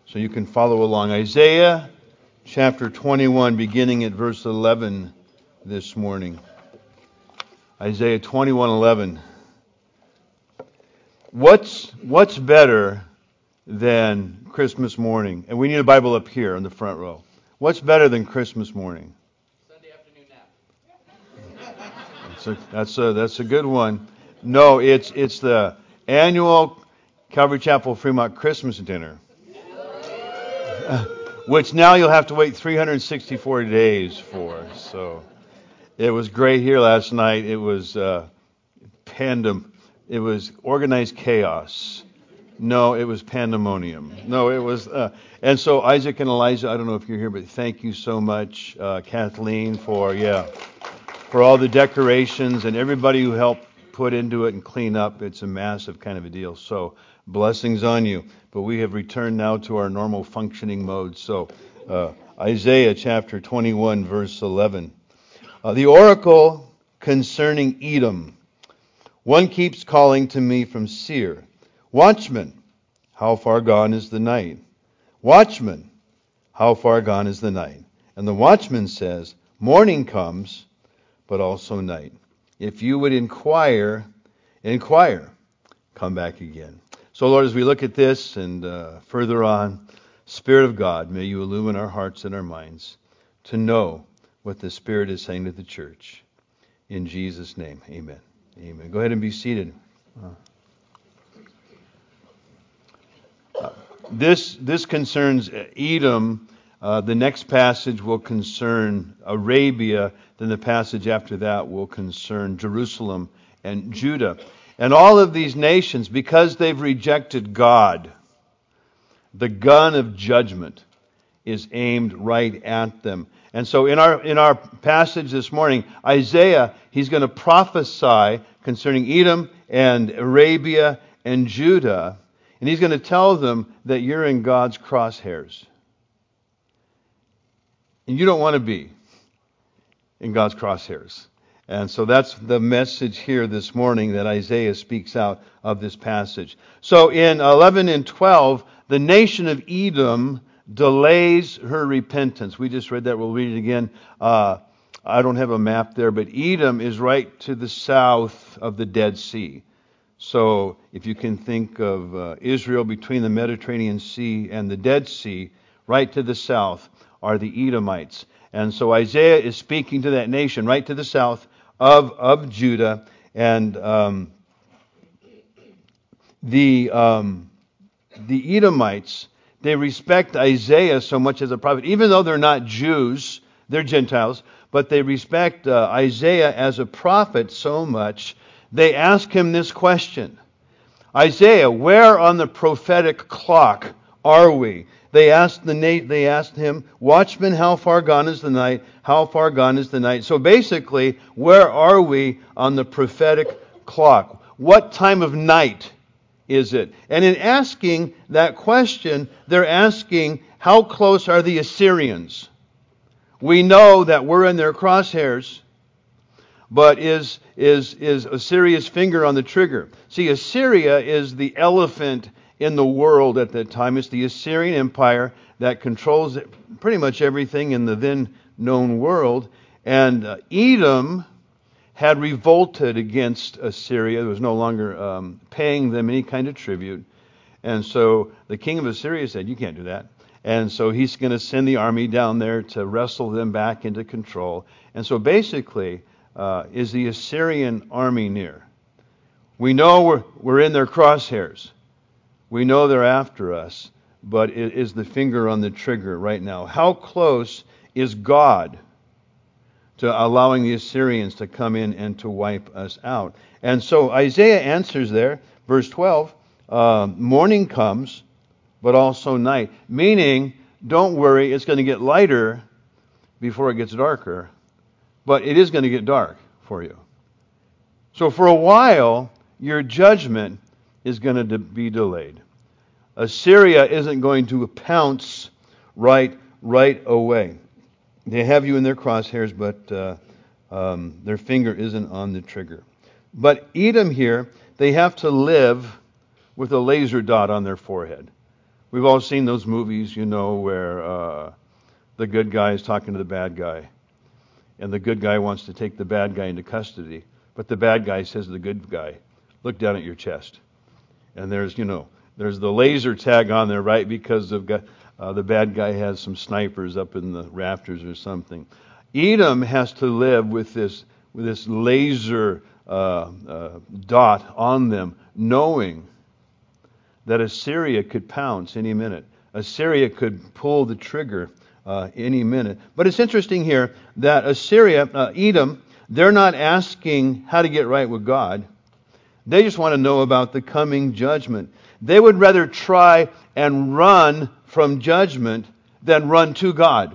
So you can follow along. Isaiah chapter 21, beginning at verse 11 this morning. Isaiah 21:11. What's better than Christmas morning? And we need a Bible up here in the front row. What's better than Christmas morning? Sunday afternoon nap. That's a good one. No, it's the annual Calvary Chapel Fremont Christmas dinner, which now you'll have to wait 364 days for. So it was great here last night. It was It was organized chaos. No, it was pandemonium. No, it was. And so Isaac and Elijah, I don't know if you're here, but thank you so much, Kathleen, for all the decorations and everybody who helped put into it and clean up. It's a massive kind of a deal. So blessings on you. But we have returned now to our normal functioning mode. So Isaiah chapter 21, verse 11. The oracle concerning Edom. One keeps calling to me from Seir, Watchman, how far gone is the night? Watchman, how far gone is the night? And the watchman says, Morning comes, but also night. If you would inquire, come back again. So Lord, as we look at this and further on, Spirit of God, may you illumine our hearts and our minds to know what the Spirit is saying to the church. In Jesus' name, amen. Amen. Go ahead and be seated. This concerns Edom. The next passage will concern Arabia. Then the passage after that will concern Jerusalem and Judah. And all of these nations, because they've rejected God, the gun of judgment is aimed right at them. And so in our passage this morning, Isaiah, he's going to prophesy concerning Edom and Arabia and Judah. And he's going to tell them that you're in God's crosshairs. And you don't want to be in God's crosshairs. And so that's the message here this morning that Isaiah speaks out of this passage. So in 11 and 12, the nation of Edom delays her repentance. We just read that. We'll read it again. I don't have a map there, but Edom is right to the south of the Dead Sea. So if you can think of Israel between the Mediterranean Sea and the Dead Sea, right to the south are the Edomites. And so Isaiah is speaking to that nation right to the south of Judah. And the Edomites, they respect Isaiah so much as a prophet, even though they're not Jews, they're Gentiles, but they respect Isaiah as a prophet so much, they ask him this question. Isaiah, where on the prophetic clock are we? They asked him, Watchman, how far gone is the night? How far gone is the night? So basically, where are we on the prophetic clock? What time of night is it? And in asking that question, they're asking, how close are the Assyrians? We know that we're in their crosshairs, but is Assyria's finger on the trigger? See, Assyria is the elephant in the world at that time. It's the Assyrian Empire that controls pretty much everything in the then known world. And Edom had revolted against Assyria. It was no longer paying them any kind of tribute. And so the king of Assyria said, you can't do that. And so he's going to send the army down there to wrestle them back into control. And so basically, is the Assyrian army near? We know we're in their crosshairs. We know they're after us. But is the finger on the trigger right now? How close is God to allowing the Assyrians to come in and to wipe us out? And so Isaiah answers there, verse 12, morning comes, but also night. Meaning, don't worry, it's going to get lighter before it gets darker, but it is going to get dark for you. So for a while, your judgment is going to be delayed. Assyria isn't going to pounce right away. They have you in their crosshairs, but their finger isn't on the trigger. But Edom here, they have to live with a laser dot on their forehead. We've all seen those movies, where the good guy is talking to the bad guy, and the good guy wants to take the bad guy into custody, but the bad guy says to the good guy, "Look down at your chest." And there's the laser tag on there, right? Because the bad guy has some snipers up in the rafters or something. Edom has to live with this laser dot on them, knowing that Assyria could pounce any minute. Assyria could pull the trigger any minute. But it's interesting here that Edom, they're not asking how to get right with God. They just want to know about the coming judgment. They would rather try and run from judgment than run to God.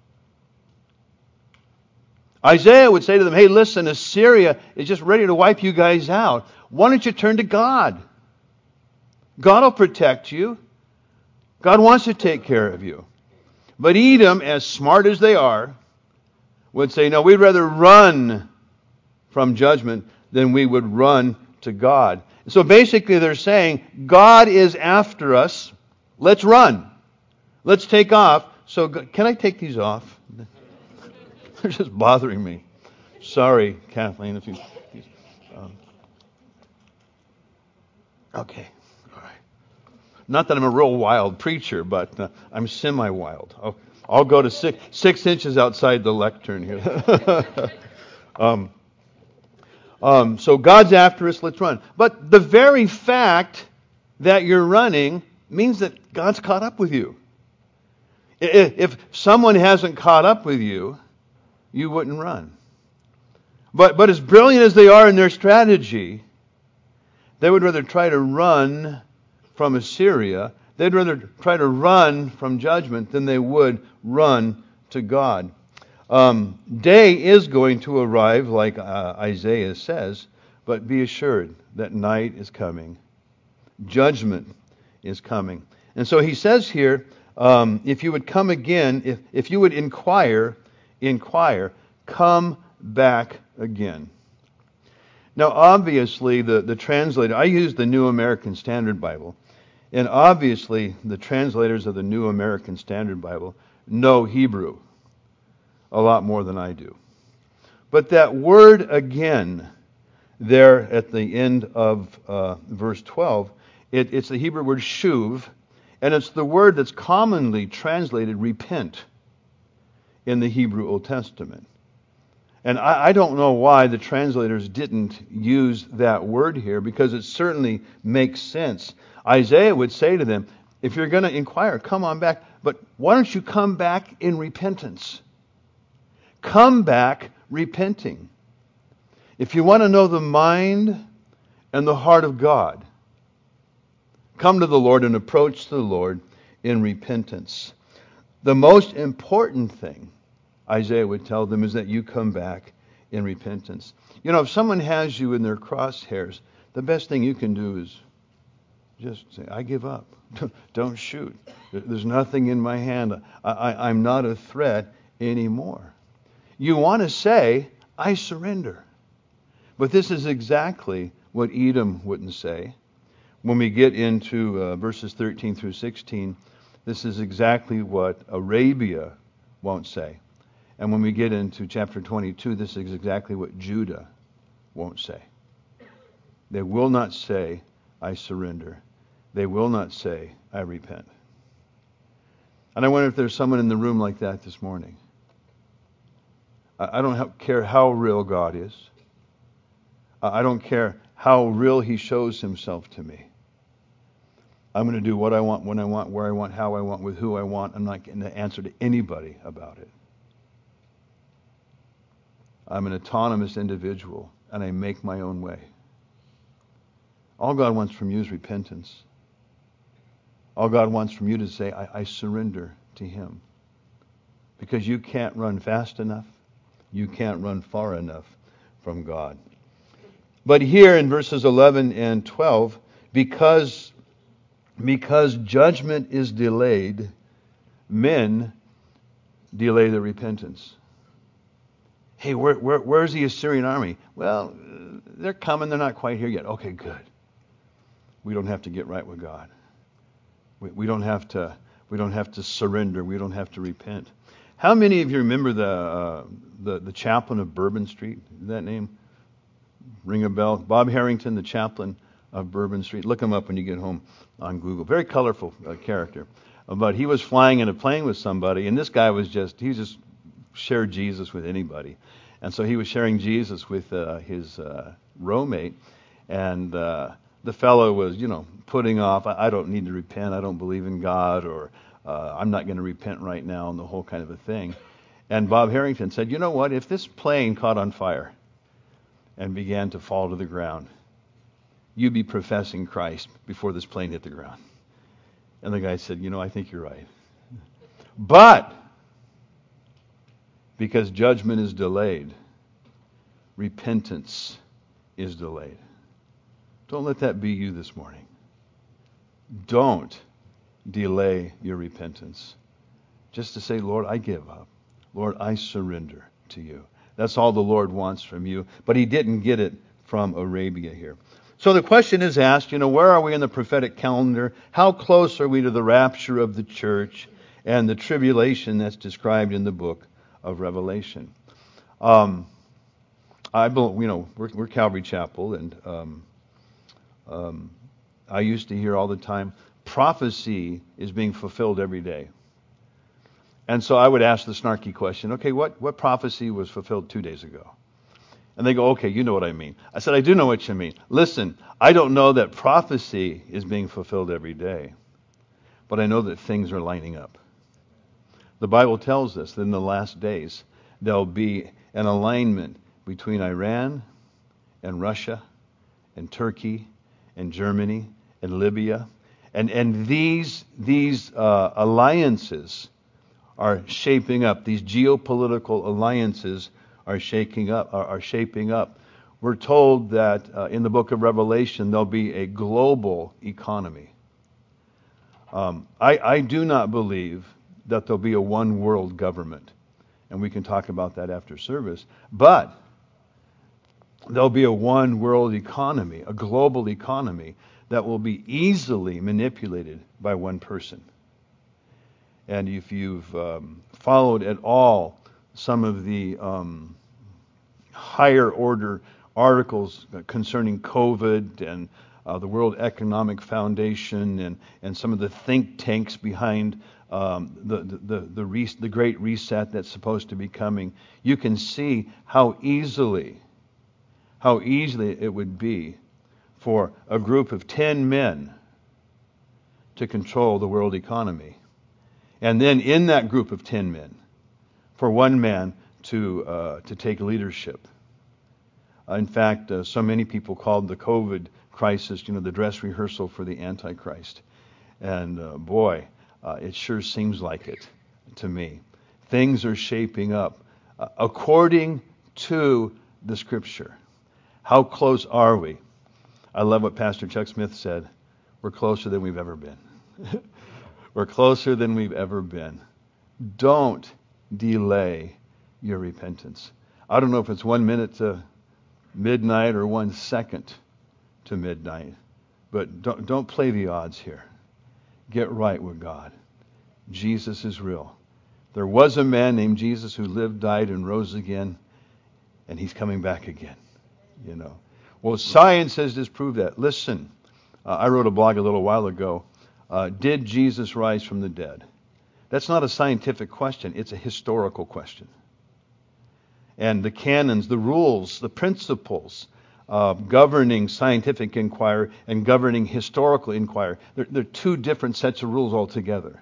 Isaiah would say to them, "Hey, listen, Assyria is just ready to wipe you guys out. Why don't you turn to God? God will protect you. God wants to take care of you." But Edom, as smart as they are, would say, "No, we'd rather run from judgment than we would run to God." So basically they're saying, God is after us. Let's run. Let's take off. So can I take these off? They're just bothering me. Sorry, Kathleen. Okay. All right. Not that I'm a real wild preacher, but I'm semi-wild. I'll go to 6 inches outside the lectern here. So God's after us, let's run. But the very fact that you're running means that God's caught up with you. If someone hasn't caught up with you, you wouldn't run. But as brilliant as they are in their strategy, they would rather try to run from Assyria. They'd rather try to run from judgment than they would run to God. Day is going to arrive, like Isaiah says, but be assured that night is coming. Judgment is coming. And so he says here, if you would come again, if you would inquire, come back again. Now, obviously, the translator, I use the New American Standard Bible, and obviously the translators of the New American Standard Bible know Hebrew a lot more than I do. But that word again there at the end of verse 12, it's the Hebrew word shuv, and it's the word that's commonly translated repent in the Hebrew Old Testament. And I don't know why the translators didn't use that word here, because it certainly makes sense. Isaiah would say to them, if you're going to inquire, come on back, but why don't you come back in repentance? Come back repenting. If you want to know the mind and the heart of God, come to the Lord and approach the Lord in repentance. The most important thing, Isaiah would tell them, is that you come back in repentance. If someone has you in their crosshairs, the best thing you can do is just say, I give up. Don't shoot. There's nothing in my hand. I'm not a threat anymore. You want to say, I surrender. But this is exactly what Edom wouldn't say. When we get into verses 13 through 16, this is exactly what Arabia won't say. And when we get into chapter 22, this is exactly what Judah won't say. They will not say, I surrender. They will not say, I repent. And I wonder if there's someone in the room like that this morning. I don't care how real God is. I don't care how real He shows Himself to me. I'm going to do what I want, when I want, where I want, how I want, with who I want. I'm not getting to answer to anybody about it. I'm an autonomous individual, and I make my own way. All God wants from you is repentance. All God wants from you to say, I surrender to Him. Because you can't run fast enough. You can't run far enough from God. But here in verses 11 and 12, because judgment is delayed, men delay their repentance. Hey, where's the Assyrian army? Well, they're coming. They're not quite here yet. Okay, good. We don't have to get right with God. We don't have to. We don't have to surrender. We don't have to repent. How many of you remember the chaplain of Bourbon Street? Is that name ring a bell? Bob Harrington, the chaplain of Bourbon Street. Look him up when you get home on Google. Very colorful character. But he was flying in a plane with somebody, and this guy he just shared Jesus with anybody. And so he was sharing Jesus with his roommate, and the fellow was, putting off, I don't need to repent, I don't believe in God, or I'm not going to repent right now, and the whole kind of a thing. And Bob Harrington said, you know what, if this plane caught on fire and began to fall to the ground, you'd be professing Christ before this plane hit the ground. And the guy said, I think you're right. But because judgment is delayed, repentance is delayed. Don't let that be you this morning. Don't delay your repentance. Just to say, Lord, I give up. Lord, I surrender to you. That's all the Lord wants from you. But he didn't get it from Arabia here. So the question is asked, where are we in the prophetic calendar? How close are we to the rapture of the church and the tribulation that's described in the book of Revelation? We're Calvary Chapel, and I used to hear all the time, prophecy is being fulfilled every day. And so I would ask the snarky question, okay, what prophecy was fulfilled 2 days ago? And they go, okay, you know what I mean. I said, I do know what you mean. Listen, I don't know that prophecy is being fulfilled every day, but I know that things are lining up. The Bible tells us that in the last days, there'll be an alignment between Iran and Russia and Turkey and Germany and Libya. And these alliances are shaping up. These geopolitical alliances are shaping up. We're told that in the book of Revelation there'll be a global economy. I do not believe that there'll be a one world government, and we can talk about that after service, but there'll be a one world economy, a global economy that will be easily manipulated by one person. And if you've followed at all some of the higher order articles concerning COVID and the World Economic Foundation and some of the think tanks behind the Great Reset that's supposed to be coming, you can see how easily it would be for a group of 10 men to control the world economy. And then in that group of 10 men, for one man to take leadership. In fact, so many people called the COVID crisis, the dress rehearsal for the Antichrist. And it sure seems like it to me. Things are shaping up according to the Scripture. How close are we? I love what Pastor Chuck Smith said. We're closer than we've ever been. We're closer than we've ever been. Don't delay your repentance. I don't know if it's 1 minute to midnight or 1 second to midnight, but don't play the odds here. Get right with God. Jesus is real. There was a man named Jesus who lived, died, and rose again, and he's coming back again. Well, science has disproved that. Listen, I wrote a blog a little while ago. Did Jesus rise from the dead? That's not a scientific question. It's a historical question. And the canons, the rules, the principles governing scientific inquiry and governing historical inquiry, they're two different sets of rules altogether.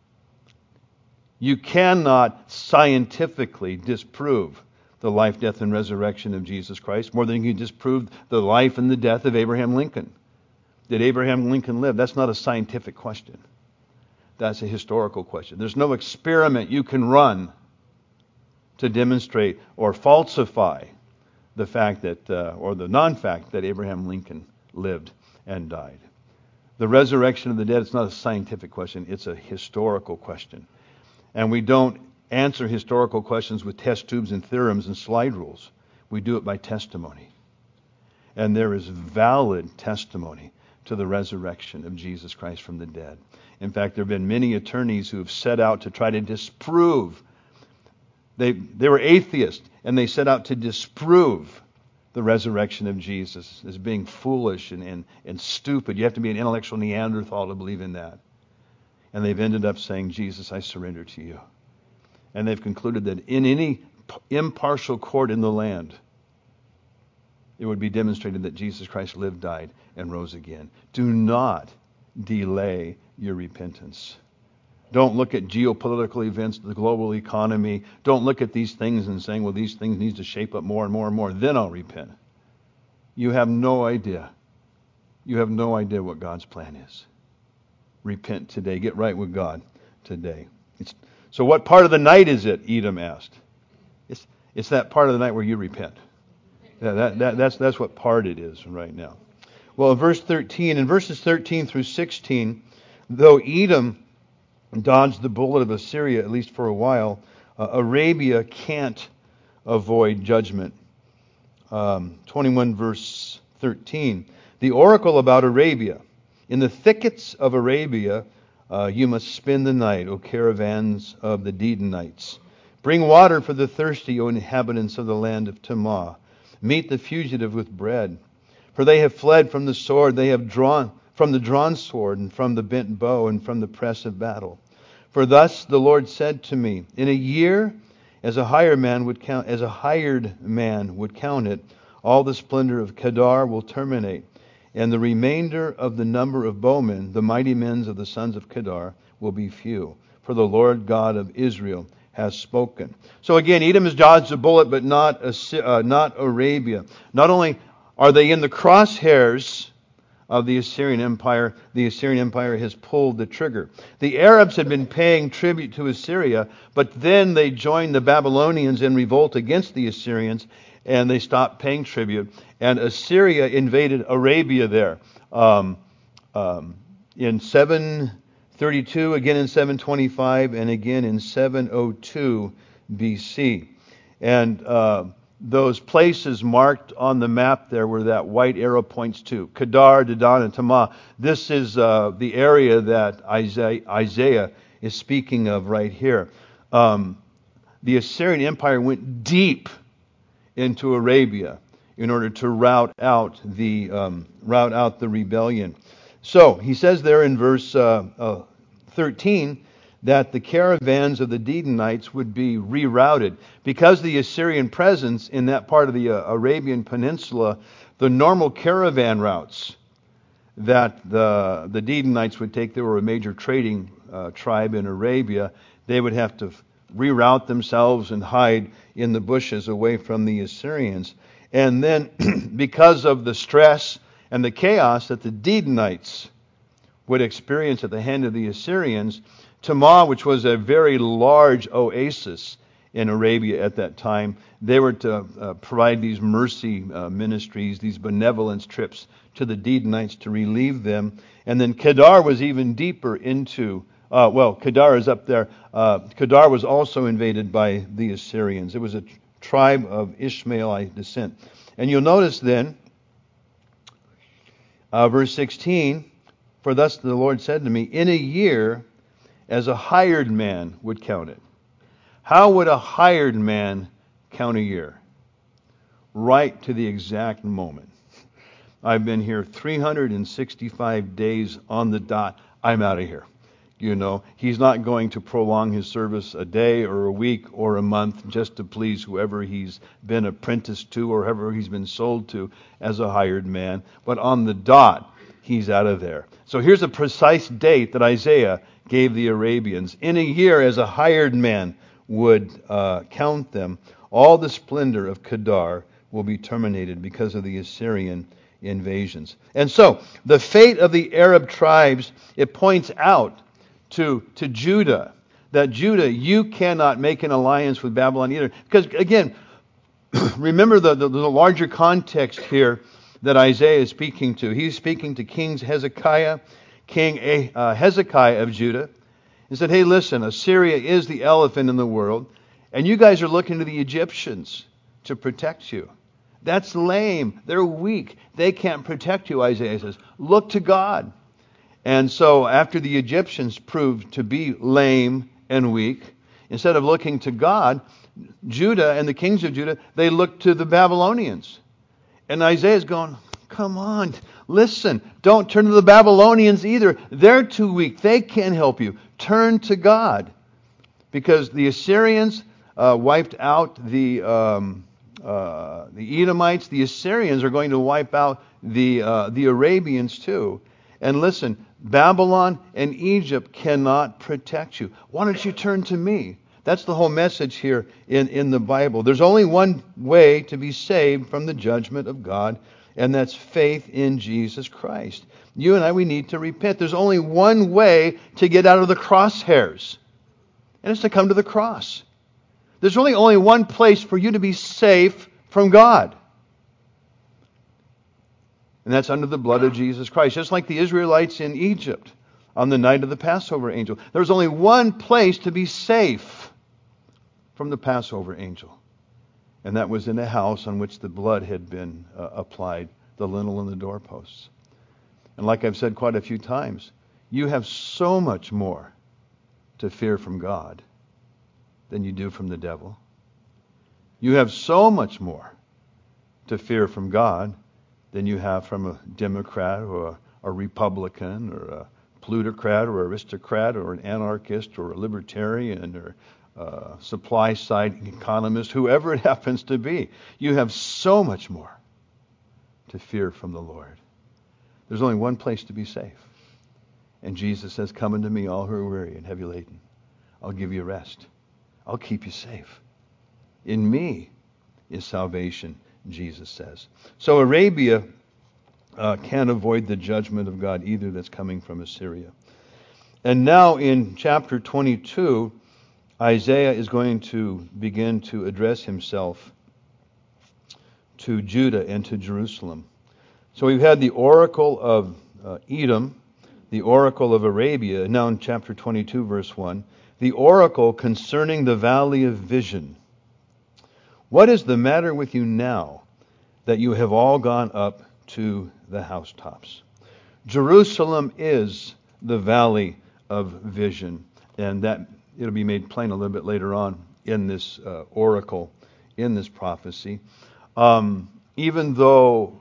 You cannot scientifically disprove the life, death, and resurrection of Jesus Christ more than you can disprove the life and the death of Abraham Lincoln. Did Abraham Lincoln live? That's not a scientific question. That's a historical question. There's no experiment you can run to demonstrate or falsify the fact that, or the non-fact that Abraham Lincoln lived and died. The resurrection of the dead, it's not a scientific question. It's a historical question. And we don't answer historical questions with test tubes and theorems and slide rules. We do it by testimony. And there is valid testimony to the resurrection of Jesus Christ from the dead. In fact, there have been many attorneys who have set out to try to disprove. They were atheists, and they set out to disprove the resurrection of Jesus as being foolish and stupid. You have to be an intellectual Neanderthal to believe in that. And they've ended up saying, Jesus, I surrender to you. And they've concluded that in any impartial court in the land, it would be demonstrated that Jesus Christ lived, died, and rose again. Do not delay your repentance. Don't look at geopolitical events, the global economy. Don't look at these things and saying, well, these things need to shape up more and more and more. Then I'll repent. You have no idea. You have no idea what God's plan is. Repent today. Get right with God today. So what part of the night is it? Edom asked. It's that part of the night where you repent. That's what part it is right now. Well, in verse 13, in verses 13 through 16, though Edom dodged the bullet of Assyria, at least for a while, Arabia can't avoid judgment. 21 verse 13. The oracle about Arabia. In the thickets of Arabia you must spend the night, O caravans of the Dedanites. Bring water for the thirsty, O inhabitants of the land of Tamah. Meet the fugitive with bread. For they have fled from the sword, they have drawn from the drawn sword, and from the bent bow, and from the press of battle. For thus the Lord said to me, in a year, as a hired man would count it, all the splendor of Kedar will terminate, and the remainder of the number of bowmen, the mighty men of the sons of Kedar, will be few. For the Lord God of Israel has spoken. So again, Edom has dodged a bullet, but not Arabia. Not only are they in the crosshairs of the Assyrian Empire has pulled the trigger. The Arabs had been paying tribute to Assyria, but then they joined the Babylonians in revolt against the Assyrians, and they stopped paying tribute. And Assyria invaded Arabia there in 732, again in 725, and again in 702 BC. And those places marked on the map there where that white arrow points to, Kedar, Dedan, and Tamah. This is the area that Isaiah is speaking of right here. The Assyrian Empire went deep into Arabia in order to rout out the rebellion. So he says there in verse 13 that the caravans of the Dedanites would be rerouted. Because the Assyrian presence in that part of the Arabian Peninsula, the normal caravan routes that the Dedanites would take, they were a major trading tribe in Arabia, they would have to reroute themselves and hide in the bushes away from the Assyrians. And then because of the stress and the chaos that the Dedanites would experience at the hand of the Assyrians, Tamah, which was a very large oasis in Arabia at that time, they were to provide these mercy ministries, these benevolence trips to the Dedanites to relieve them. And then Kedar was even deeper into, Kedar is up there. Kedar was also invaded by the Assyrians. It was a tribe of Ishmaelite descent. And you'll notice then, verse 16, for thus the Lord said to me, in a year, as a hired man would count it. How would a hired man count a year? Right to the exact moment. I've been here 365 days on the dot. I'm out of here. You know, he's not going to prolong his service a day or a week or a month just to please whoever he's been apprenticed to or whoever he's been sold to as a hired man. But on the dot, he's out of there. So here's a precise date that Isaiah gave the Arabians. In a year, as a hired man would count them, all the splendor of Kedar will be terminated because of the Assyrian invasions. And so, the fate of the Arab tribes, it points out to Judah, that Judah, you cannot make an alliance with Babylon either. Because again, remember the larger context here that Isaiah is speaking to. He's speaking to King Hezekiah of Judah. He said, hey, listen, Assyria is the elephant in the world, and you guys are looking to the Egyptians to protect you. That's lame. They're weak. They can't protect you, Isaiah says. Look to God. And so after the Egyptians proved to be lame and weak, instead of looking to God, Judah and the kings of Judah, they looked to the Babylonians. And Isaiah's going, come on, listen, don't turn to the Babylonians either. They're too weak. They can't help you. Turn to God. Because the Assyrians wiped out the Edomites. The Assyrians are going to wipe out the Arabians too. And listen, Babylon and Egypt cannot protect you. Why don't you turn to me? That's the whole message here in the Bible. There's only one way to be saved from the judgment of God, and that's faith in Jesus Christ. You and I, we need to repent. There's only one way to get out of the crosshairs, and it's to come to the cross. There's only one place for you to be safe from God. And that's under the blood of Jesus Christ. Just like the Israelites in Egypt on the night of the Passover angel. There was only one place to be safe from the Passover angel. And that was in a house on which the blood had been applied, the lintel and the doorposts. And like I've said quite a few times, you have so much more to fear from God than you do from the devil. You have so much more to fear from God than you have from a Democrat or a Republican or a plutocrat or aristocrat or an anarchist or a libertarian or a supply side economist, whoever it happens to be. You have so much more to fear from the Lord. There's only one place to be safe. And Jesus says, come unto me, all who are weary and heavy laden. I'll give you rest. I'll keep you safe. In me is salvation, Jesus says. So Arabia can't avoid the judgment of God either that's coming from Assyria. And now in chapter 22, Isaiah is going to begin to address himself to Judah and to Jerusalem. So we've had the oracle of Edom, the oracle of Arabia, and now in chapter 22, verse 1, the oracle concerning the valley of vision. What is the matter with you now that you have all gone up to the housetops? Jerusalem is the valley of vision, and that it'll be made plain a little bit later on in this oracle, in this prophecy. Even though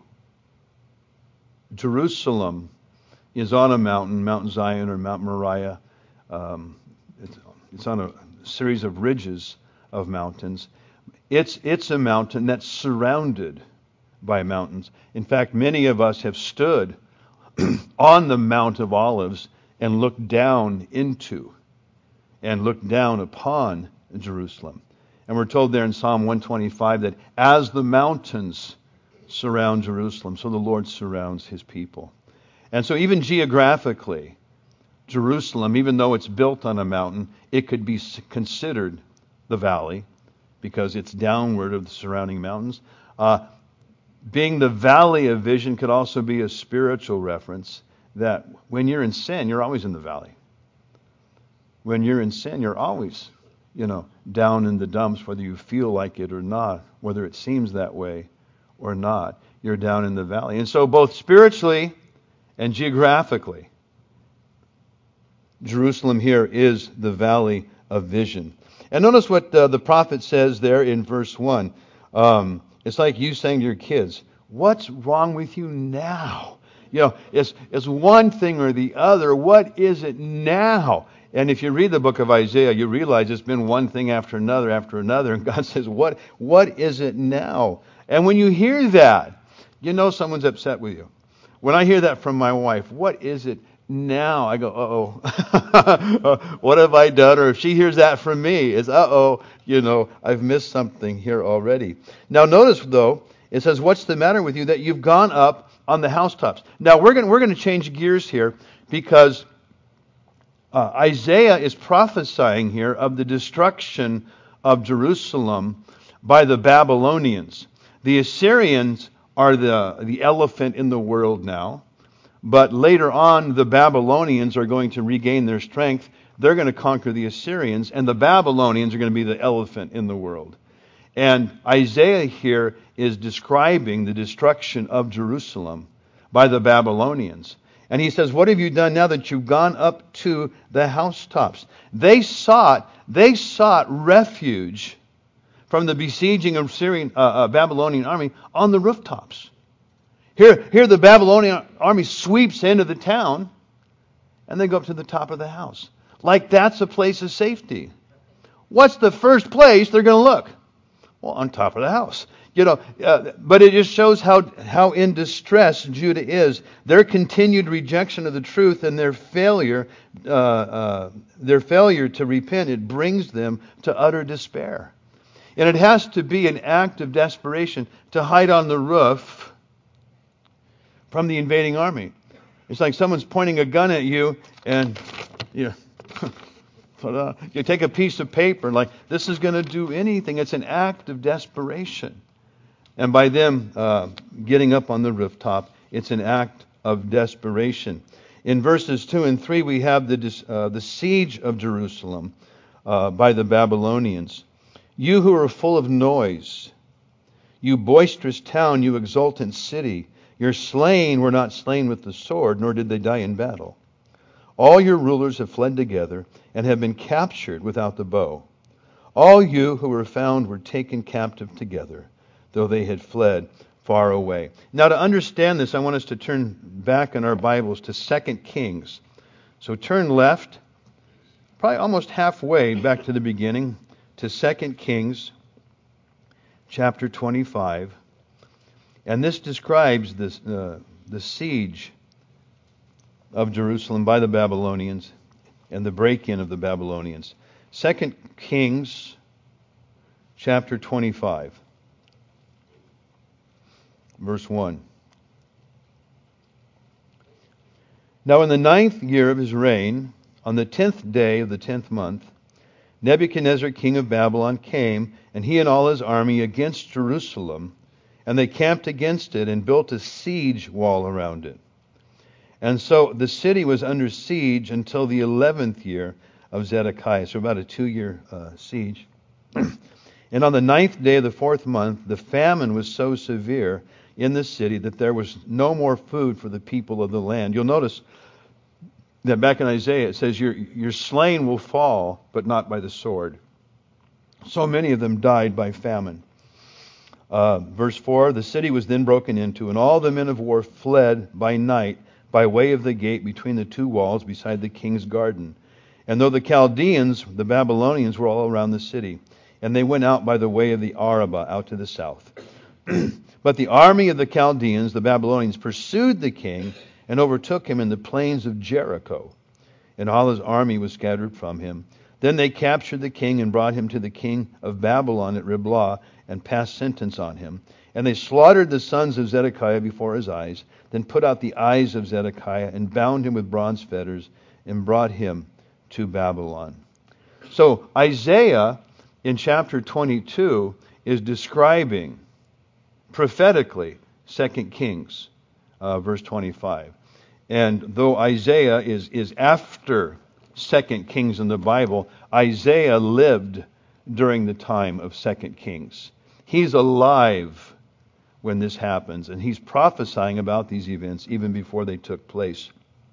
Jerusalem is on a mountain, Mount Zion or Mount Moriah, it's on a series of ridges of mountains. It's a mountain that's surrounded by mountains. In fact, many of us have stood on the Mount of Olives and looked down upon Jerusalem. And we're told there in Psalm 125 that as the mountains surround Jerusalem, so the Lord surrounds his people. And so even geographically, Jerusalem, even though it's built on a mountain, it could be considered the valley because it's downward of the surrounding mountains. Being the valley of vision could also be a spiritual reference that when you're in sin, you're always in the valley. When you're in sin, you're always, down in the dumps, whether you feel like it or not, whether it seems that way or not, you're down in the valley. And so both spiritually and geographically, Jerusalem here is the valley of vision. And notice what the prophet says there in verse 1. It's like you saying to your kids, what's wrong with you now? It's one thing or the other. What is it now? And if you read the book of Isaiah, you realize it's been one thing after another. And God says, what is it now? And when you hear that, you know someone's upset with you. When I hear that from my wife, what is it now? I go, uh-oh. What have I done? Or if she hears that from me, it's, I've missed something here already. Now notice, though, it says, what's the matter with you that you've gone up on the housetops? Now we're going to change gears here because Isaiah is prophesying here of the destruction of Jerusalem by the Babylonians. The Assyrians are the elephant in the world now. But later on, the Babylonians are going to regain their strength. They're going to conquer the Assyrians, and the Babylonians are going to be the elephant in the world. And Isaiah here is describing the destruction of Jerusalem by the Babylonians. And he says, what have you done now that you've gone up to the housetops? They sought refuge from the besieging of Babylonian army on the rooftops. Here the Babylonian army sweeps into the town, and they go up to the top of the house. Like that's a place of safety. What's the first place they're going to look? Well, on top of the house. But it just shows how in distress Judah is. Their continued rejection of the truth and their failure to repent, it brings them to utter despair. And it has to be an act of desperation to hide on the roof from the invading army. It's like someone's pointing a gun at you, and you take a piece of paper, like this is going to do anything. It's an act of desperation. And by them getting up on the rooftop, it's an act of desperation. In verses 2 and 3, we have the siege of Jerusalem by the Babylonians. You who are full of noise, you boisterous town, you exultant city, your slain were not slain with the sword, nor did they die in battle. All your rulers have fled together and have been captured without the bow. All you who were found were taken captive together, though they had fled far away. Now, to understand this, I want us to turn back in our Bibles to 2 Kings. So turn left, probably almost halfway back to the beginning, to 2 Kings chapter 25. And this describes the siege of Jerusalem by the Babylonians and the break-in of the Babylonians. 2 Kings chapter 25, verse 1. Now in the 9th year of his reign, on the 10th day of the 10th month, Nebuchadnezzar king of Babylon came, and he and all his army, against Jerusalem, and they camped against it and built a siege wall around it. And so the city was under siege until the 11th year of Zedekiah, so about a 2-year siege. And on the 9th day of the 4th month, the famine was so severe in the city that there was no more food for the people of the land. You'll notice that back in Isaiah it says, your slain will fall, but not by the sword. So many of them died by famine. Verse 4, the city was then broken into, and all the men of war fled by night by way of the gate between the two walls beside the king's garden. And though the Chaldeans, the Babylonians, were all around the city, and they went out by the way of the Arabah, out to the south. But the army of the Chaldeans, the Babylonians, pursued the king and overtook him in the plains of Jericho. And all his army was scattered from him. Then they captured the king and brought him to the king of Babylon at Riblah and passed sentence on him. And they slaughtered the sons of Zedekiah before his eyes, then put out the eyes of Zedekiah and bound him with bronze fetters and brought him to Babylon. So Isaiah in chapter 22 is describing prophetically 2 Kings, verse 25. And though Isaiah is after 2 Kings in the Bible, Isaiah lived during the time of 2 Kings. He's alive when this happens, and he's prophesying about these events even before they took place.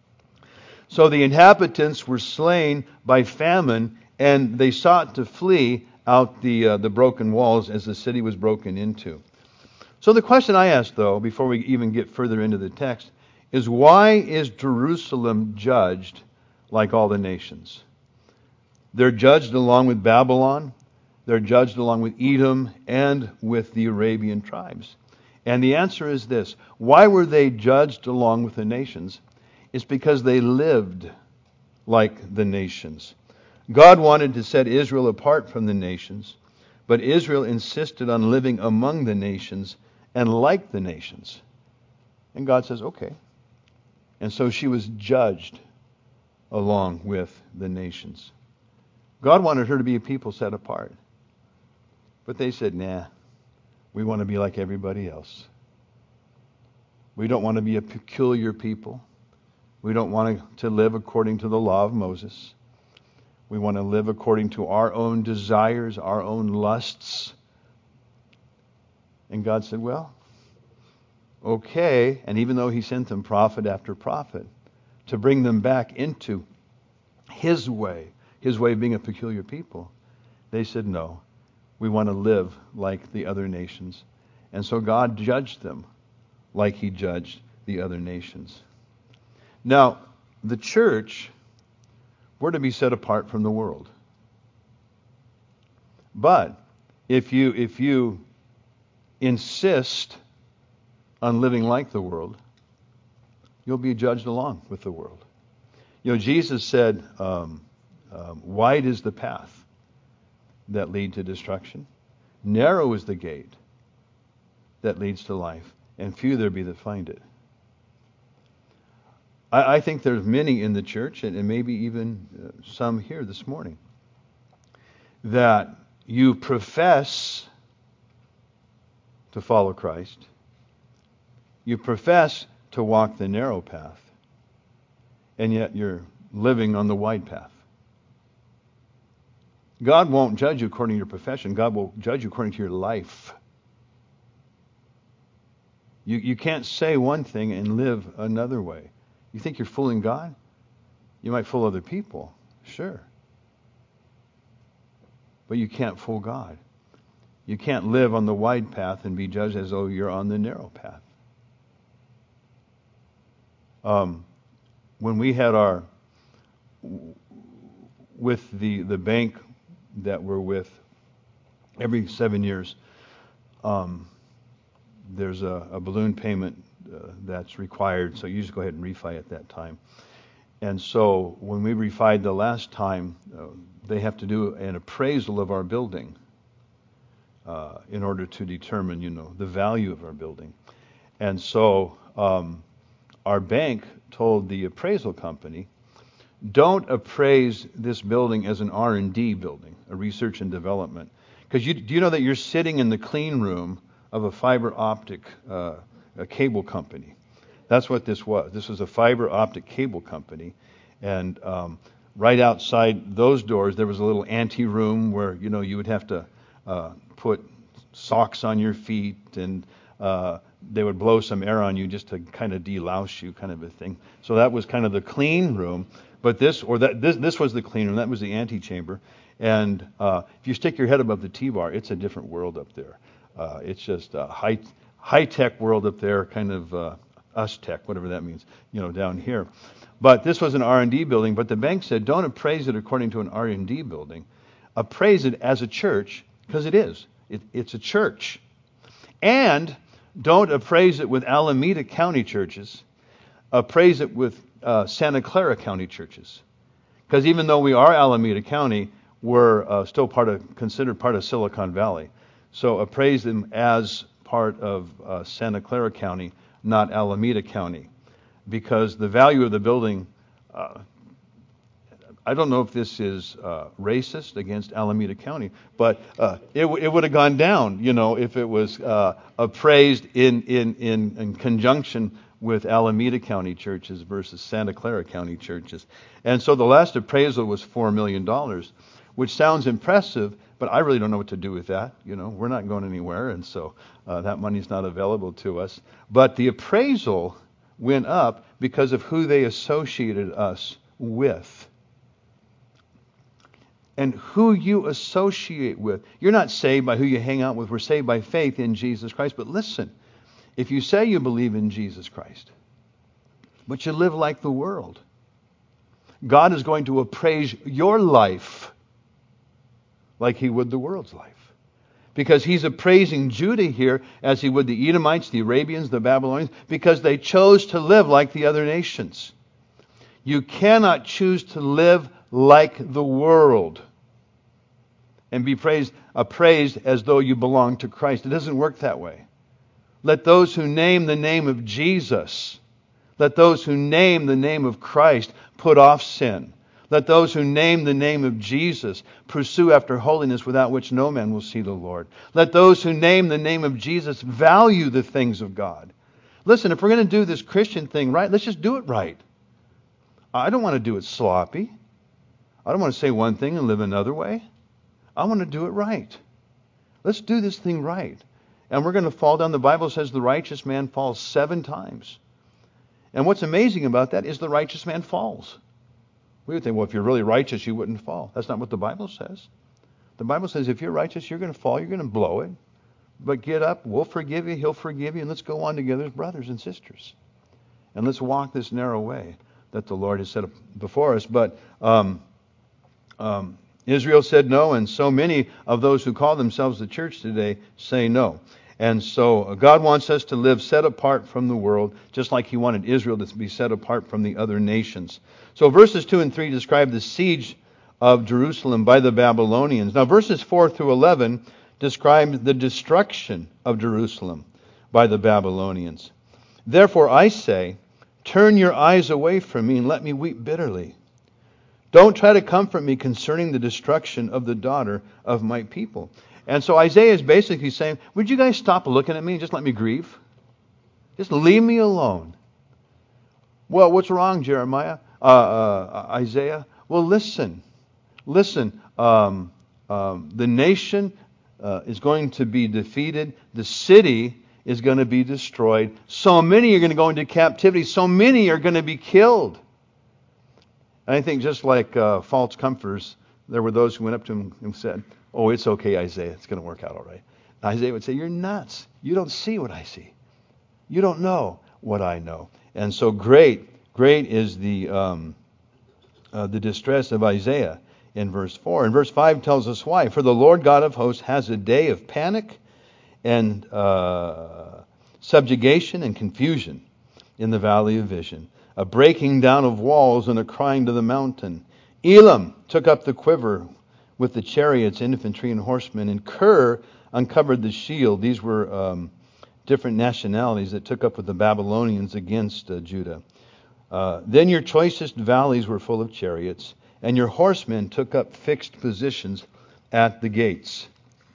So the inhabitants were slain by famine, and they sought to flee out the broken walls as the city was broken into. So the question I ask, though, before we even get further into the text, is why is Jerusalem judged like all the nations? They're judged along with Babylon, they're judged along with Edom, and with the Arabian tribes. And the answer is this. Why were they judged along with the nations? It's because they lived like the nations. God wanted to set Israel apart from the nations, but Israel insisted on living among the nations and like the nations. And God says, okay. And so she was judged along with the nations. God wanted her to be a people set apart. But they said, nah, we want to be like everybody else. We don't want to be a peculiar people. We don't want to live according to the law of Moses. We want to live according to our own desires, our own lusts. And God said, well, okay. And even though he sent them prophet after prophet to bring them back into his way of being a peculiar people, they said, no, we want to live like the other nations. And so God judged them like he judged the other nations. Now, the church, we're to be set apart from the world. But if you insist on living like the world, you'll be judged along with the world. Jesus said, wide is the path that leads to destruction. Narrow is the gate that leads to life, and few there be that find it. I think there's many in the church, and maybe even some here this morning, that you profess to follow Christ. You profess to walk the narrow path, and yet you're living on the wide path. God won't judge you according to your profession. God will judge you according to your life. You can't say one thing and live another way. You think you're fooling God? You might fool other people, sure. But you can't fool God. You can't live on the wide path and be judged as though you're on the narrow path. When we had with the bank that we're with, every 7 years, there's a balloon payment that's required, so you just go ahead and refi at that time. And so when we refied the last time, they have to do an appraisal of our building in order to determine, the value of our building. And so our bank told the appraisal company, don't appraise this building as an R&D building, a research and development. Because do you know that you're sitting in the clean room of a fiber optic a cable company? That's what this was. This was a fiber optic cable company. And right outside those doors, there was a little ante room where, you would have to put socks on your feet, and they would blow some air on you just to kind of delouse you, kind of a thing. So that was kind of the clean room. But this was the clean room. That was the antechamber. And if you stick your head above the T-bar, it's a different world up there. It's just a high-tech world up there, kind of us-tech, whatever that means, down here. But this was an R&D building, but the bank said, don't appraise it according to an R&D building. Appraise it as a church, because it is. It's a church. And don't appraise it with Alameda County churches. Appraise it with Santa Clara County churches. Because even though we are Alameda County, we're still considered part of Silicon Valley. So appraise them as part of Santa Clara County, not Alameda County. Because the value of the building, I don't know if this is racist against Alameda County, but it would have gone down, if it was appraised in conjunction with Alameda County churches versus Santa Clara County churches. And so the last appraisal was $4 million, which sounds impressive, but I really don't know what to do with that. We're not going anywhere, and so that money's not available to us. But the appraisal went up because of who they associated us with. And who you associate with. You're not saved by who you hang out with. We're saved by faith in Jesus Christ. But listen, if you say you believe in Jesus Christ, but you live like the world, God is going to appraise your life like he would the world's life. Because he's appraising Judah here as he would the Edomites, the Arabians, the Babylonians, because they chose to live like the other nations. You cannot choose to live like the world and be appraised as though you belong to Christ. It doesn't work that way. Let those who name the name of Jesus, let those who name the name of Christ put off sin. Let those who name the name of Jesus pursue after holiness, without which no man will see the Lord. Let those who name the name of Jesus value the things of God. Listen, if we're going to do this Christian thing right, let's just do it right. I don't want to do it sloppy. I don't want to say one thing and live another way. I want to do it right. Let's do this thing right. And we're going to fall down. The Bible says the righteous man falls 7 times. And what's amazing about that is the righteous man falls. We would think, well, if you're really righteous, you wouldn't fall. That's not what the Bible says. The Bible says if you're righteous, you're going to fall, you're going to blow it. But get up, we'll forgive you, he'll forgive you, and let's go on together as brothers and sisters. And let's walk this narrow way that the Lord has set up before us. But Israel said no, and so many of those who call themselves the church today say no. And so God wants us to live set apart from the world, just like He wanted Israel to be set apart from the other nations. So verses 2 and 3 describe the siege of Jerusalem by the Babylonians. Now verses 4 through 11 describe the destruction of Jerusalem by the Babylonians. Therefore I say, turn your eyes away from me and let me weep bitterly. Don't try to comfort me concerning the destruction of the daughter of my people. And so Isaiah is basically saying, would you guys stop looking at me and just let me grieve? Just leave me alone. Well, what's wrong, Jeremiah? Isaiah? Well, listen. The nation is going to be defeated. The city is going to be destroyed. So many are going to go into captivity. So many are going to be killed. And I think just like false comforters, there were those who went up to him and said, oh, it's okay, Isaiah. It's going to work out all right. And Isaiah would say, you're nuts. You don't see what I see. You don't know what I know. And so great is the distress of Isaiah in verse 4. And verse 5 tells us why. For the Lord God of hosts has a day of panic and subjugation and confusion in the valley of vision, a breaking down of walls and a crying to the mountain. Elam took up the quiver with the chariots, infantry, and horsemen, and Kir uncovered the shield. These were different nationalities that took up with the Babylonians against Judah. Then your choicest valleys were full of chariots, and your horsemen took up fixed positions at the gates.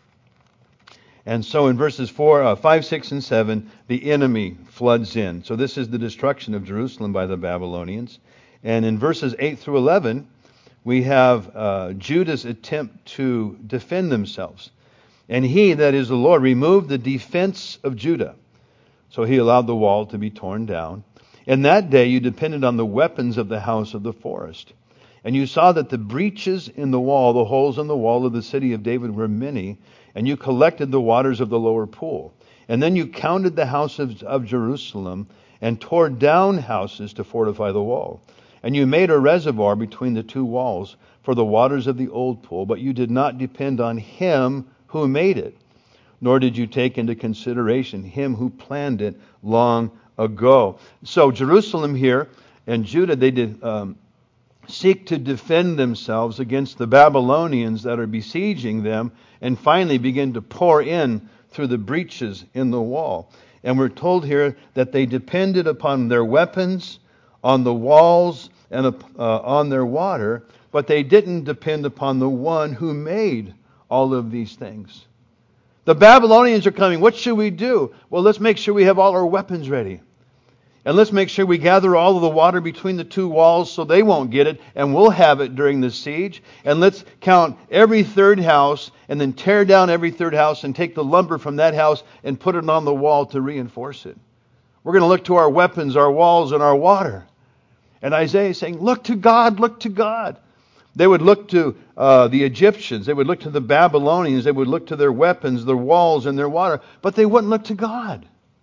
And so in verses 5, 6, and 7, the enemy floods in. So this is the destruction of Jerusalem by the Babylonians. And in verses 8 through 11, we have Judah's attempt to defend themselves. And He, that is the Lord, removed the defense of Judah. So He allowed the wall to be torn down. In that day you depended on the weapons of the house of the forest. And you saw that the breaches in the wall, the holes in the wall of the city of David were many, and you collected the waters of the lower pool. And then you counted the house of Jerusalem and tore down houses to fortify the wall. And you made a reservoir between the 2 walls for the waters of the old pool, but you did not depend on Him who made it, nor did you take into consideration Him who planned it long ago. So Jerusalem here and Judah, they did seek to defend themselves against the Babylonians that are besieging them, and finally begin to pour in through the breaches in the wall. And we're told here that they depended upon their weapons, on the walls, and on their water, but they didn't depend upon the one who made all of these things. The Babylonians are coming. What should we do? Well, let's make sure we have all our weapons ready. And let's make sure we gather all of the water between the 2 walls so they won't get it, and we'll have it during the siege. And let's count every 3rd house and then tear down every 3rd house and take the lumber from that house and put it on the wall to reinforce it. We're going to look to our weapons, our walls, and our water. And Isaiah is saying, look to God, look to God. They would look to the Egyptians. They would look to the Babylonians. They would look to their weapons, their walls, and their water. But they wouldn't look to God.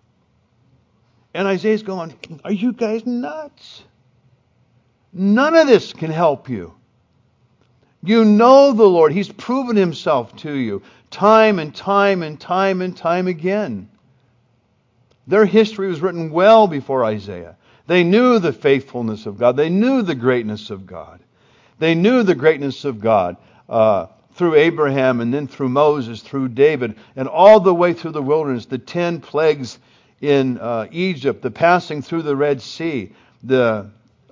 And Isaiah's going, are you guys nuts? None of this can help you. You know the Lord. He's proven Himself to you time and time and time and time again. Their history was written well before Isaiah. They knew the faithfulness of God. They knew the greatness of God. They knew the greatness of God through Abraham and then through Moses, through David, and all the way through the wilderness, the 10 plagues in Egypt, the passing through the Red Sea, their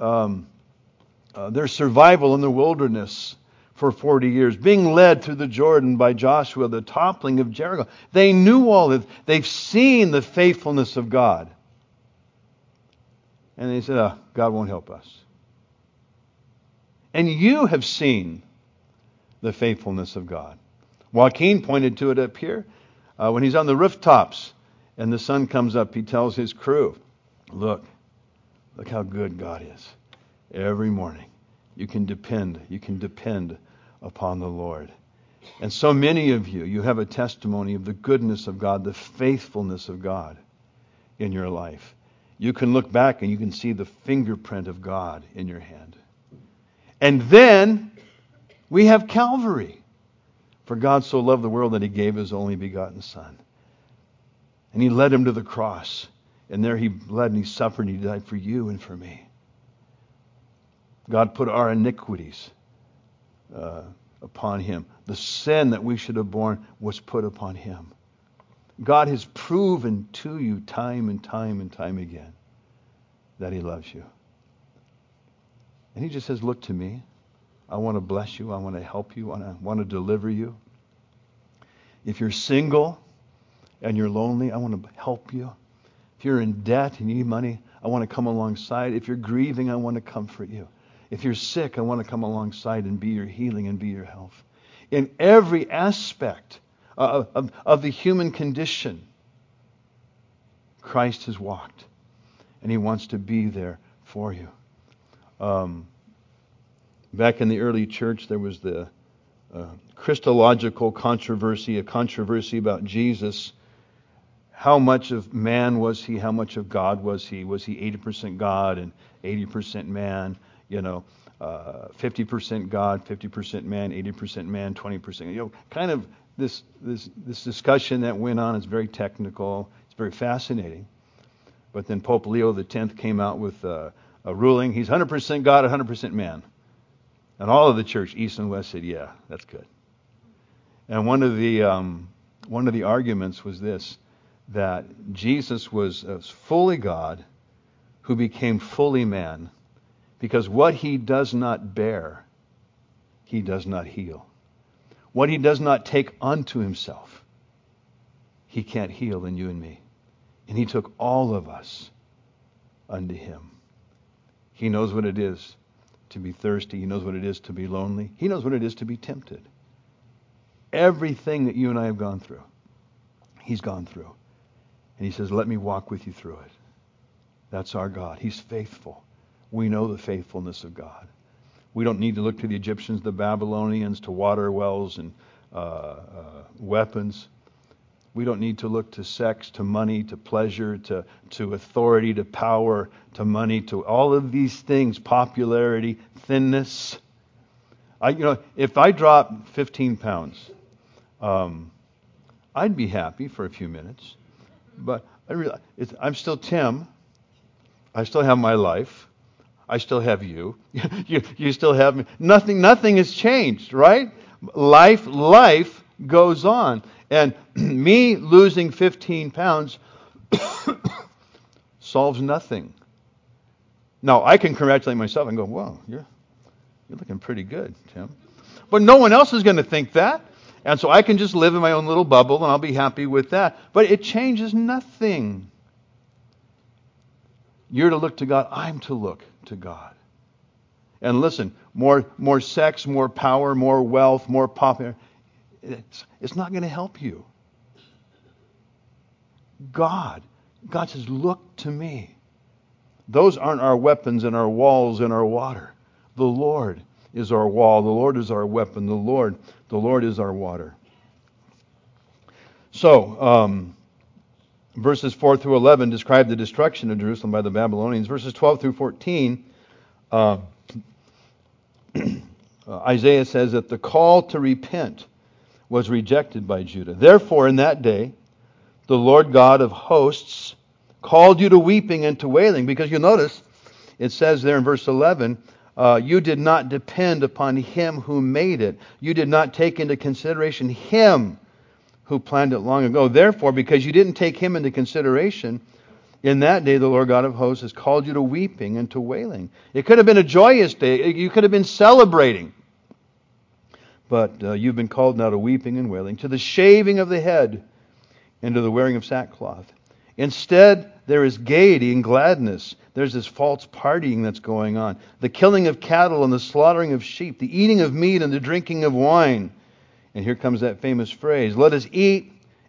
survival in the wilderness for 40 years, being led through the Jordan by Joshua, the toppling of Jericho. They knew all this. They've seen the faithfulness of God. And they said, God won't help us. And you have seen the faithfulness of God. Joaquin pointed to it up here. When he's on the rooftops and the sun comes up, he tells his crew, look how good God is. Every morning you can depend upon the Lord. And so many of you have a testimony of the goodness of God, the faithfulness of God in your life. You can look back and you can see the fingerprint of God in your hand. And then we have Calvary. For God so loved the world that he gave his only begotten Son. And he led him to the cross. And there he bled and he suffered and he died for you and for me. God put our iniquities upon him. The sin that we should have borne was put upon him. God has proven to you time and time and time again that he loves you. And he just says, look to me. I want to bless you. I want to help you. I want to deliver you. If you're single and you're lonely, I want to help you. If you're in debt and you need money, I want to come alongside. If you're grieving, I want to comfort you. If you're sick, I want to come alongside and be your healing and be your health. In every aspect of the human condition, Christ has walked. And he wants to be there for you. Back in the early church, there was the Christological controversy, a controversy about Jesus. How much of man was he? How much of God was he? Was he 80% God and 80% man? 50% God, 50% man, 80% man, 20%. Kind of this discussion that went on is very technical. It's very fascinating. But then Pope Leo X came out with a ruling. He's 100% God, 100% man. And all of the church, east and west, said, yeah, that's good. And one of the arguments was this, that Jesus was fully God who became fully man, because what he does not bear, he does not heal. What he does not take unto himself, he can't heal in you and me. And he took all of us unto him. He knows what it is to be thirsty. He knows what it is to be lonely. He knows what it is to be tempted. Everything that you and I have gone through, he's gone through. And he says, let me walk with you through it. That's our God. He's faithful. We know the faithfulness of God. We don't need to look to the Egyptians, the Babylonians, to water wells and weapons. We don't need to look to sex, to money, to pleasure, to authority, to power, to money, to all of these things, popularity, thinness. If I dropped 15 pounds, I'd be happy for a few minutes. But I realize I'm still Tim. I still have my life. I still have you. You still have me. Nothing has changed, right? Life goes on. And me losing 15 pounds solves nothing. Now, I can congratulate myself and go, "Wow, you're looking pretty good, Tim." But no one else is going to think that. And so I can just live in my own little bubble and I'll be happy with that. But it changes nothing. You're to look to God. I'm to look to God. And listen, more sex, more power, more wealth, more popularity. It's not going to help you. God says, look to me. Those aren't our weapons and our walls and our water. The Lord is our wall. The Lord is our weapon. The Lord is our water. So, verses 4 through 11 describe the destruction of Jerusalem by the Babylonians. Verses 12 through 14, Isaiah says that the call to repent was rejected by Judah. Therefore, in that day, the Lord God of hosts called you to weeping and to wailing. Because you'll notice, it says there in verse 11, you did not depend upon him who made it. You did not take into consideration him who planned it long ago. Therefore, because you didn't take him into consideration, in that day the Lord God of hosts has called you to weeping and to wailing. It could have been a joyous day. You could have been celebrating. But you've been called now to weeping and wailing, to the shaving of the head and to the wearing of sackcloth. Instead, there is gaiety and gladness. There's this false partying that's going on. The killing of cattle and the slaughtering of sheep, the eating of meat and the drinking of wine. And here comes that famous phrase, let us eat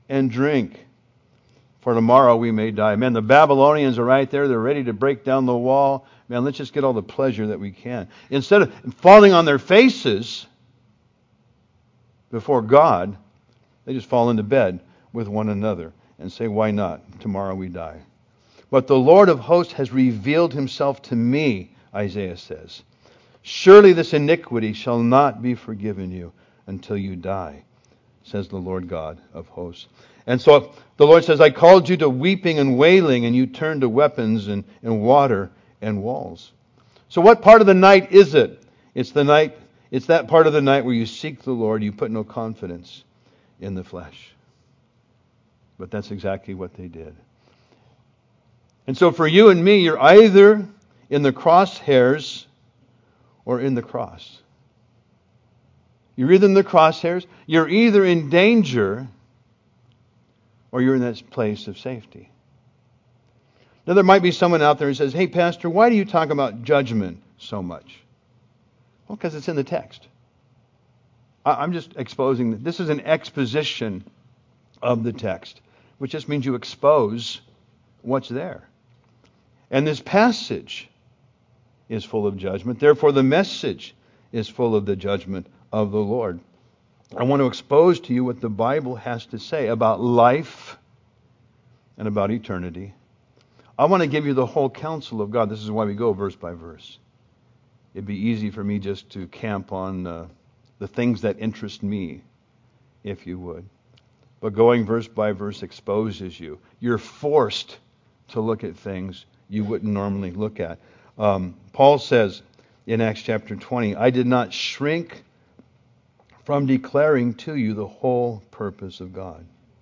and drink, for tomorrow we may die. Man, the Babylonians are right there. They're ready to break down the wall. Man, let's just get all the pleasure that we can. Instead of falling on their faces before God, they just fall into bed with one another and say, why not? Tomorrow we die. But the Lord of hosts has revealed himself to me, Isaiah says. Surely this iniquity shall not be forgiven you until you die, says the Lord God of hosts. And so the Lord says, I called you to weeping and wailing, and you turned to weapons and water and walls. So what part of the night is it? It's that part of the night where you seek the Lord, you put no confidence in the flesh. But that's exactly what they did. And so for you and me, you're either in the crosshairs or in the cross. You're either in the crosshairs, you're either in danger, or you're in that place of safety. Now there might be someone out there who says, hey Pastor, why do you talk about judgment so much? Well, because it's in the text. I'm just exposing that. This is an exposition of the text, which just means you expose what's there. And this passage is full of judgment. Therefore, the message is full of the judgment of the Lord. I want to expose to you what the Bible has to say about life and about eternity. I want to give you the whole counsel of God. This is why we go verse by verse. It'd be easy for me just to camp on the things that interest me, if you would. But going verse by verse exposes you. You're forced to look at things you wouldn't normally look at. Paul says in Acts chapter 20, I did not shrink from declaring to you the whole purpose of God.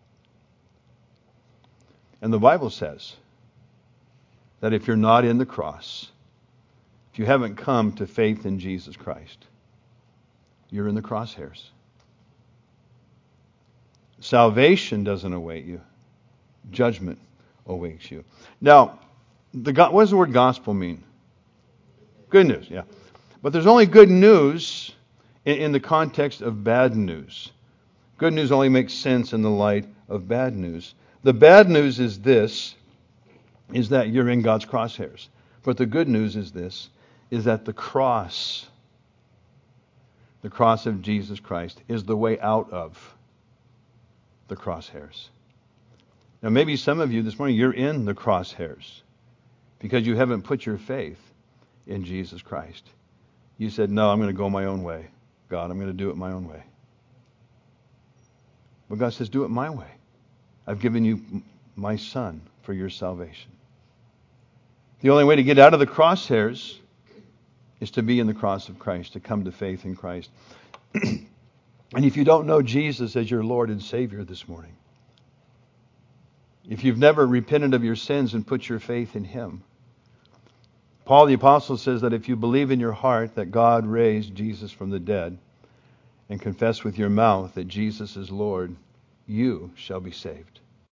And the Bible says that if you're not in the cross, if you haven't come to faith in Jesus Christ, you're in the crosshairs. Salvation doesn't await you. Judgment awaits you. Now, what does the word gospel mean? Good news, yeah. But there's only good news in the context of bad news. Good news only makes sense in the light of bad news. The bad news is this, is that you're in God's crosshairs. But the good news is this, is that the cross of Jesus Christ, is the way out of the crosshairs. Now maybe some of you this morning, you're in the crosshairs because you haven't put your faith in Jesus Christ. You said, no, I'm going to go my own way. God, I'm going to do it my own way. But God says, do it my way. I've given you my Son for your salvation. The only way to get out of the crosshairs is to be in the cross of Christ, to come to faith in Christ. And if you don't know Jesus as your Lord and Savior this morning, if you've never repented of your sins and put your faith in Him, Paul the Apostle says that if you believe in your heart that God raised Jesus from the dead and confess with your mouth that Jesus is Lord, you shall be saved.